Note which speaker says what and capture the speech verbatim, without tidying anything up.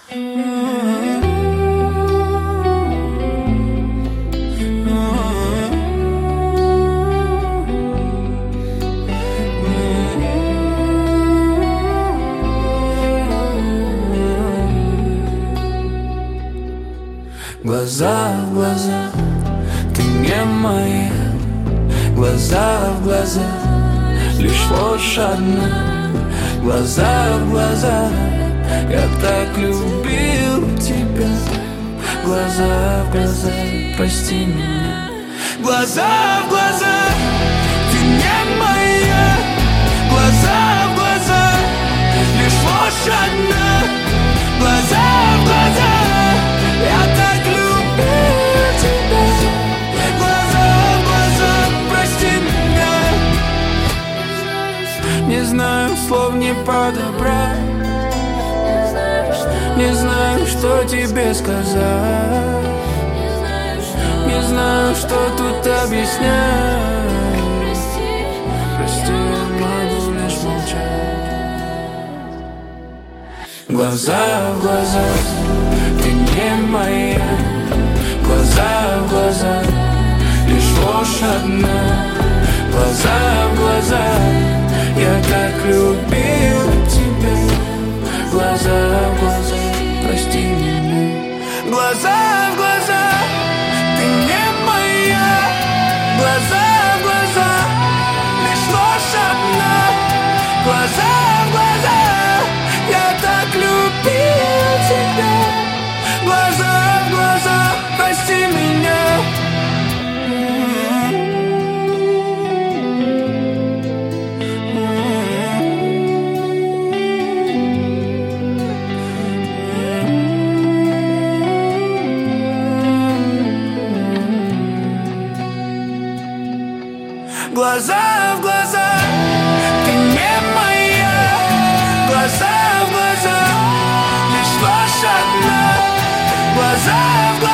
Speaker 1: Глаза в глаза, ты не моя. Глаза в глаза, лишь ложь одна. Глаза в глаза, я так любил тебя. Глаза в глаза, прости меня. Глаза в глаза, ты не моя. Глаза в глаза, лишь ложь одна. Глаза в глаза, я так любил тебя. Глаза в глаза, прости меня. Не знаю слов не подобрать. Не знаю, что тебе сказать. Не знаю, что тут объяснять. Прости, я могу лишь молчать. Глаза в глаза, ты не моя. Глаза в глаза, лишь ложь одна. Глаза в глаза, я так любил тебя. Глаза в глаза, прости меня. Глаза в глаза, ты не моя. Глаза в глаза, лишь ложь одна. Глаза в глаза, я так любил тебя. Глаза в глаза, прости меня. Глаза в глаза, ты не моя. Глаза в глаза, лишь ложь одна. Глаза в глаза.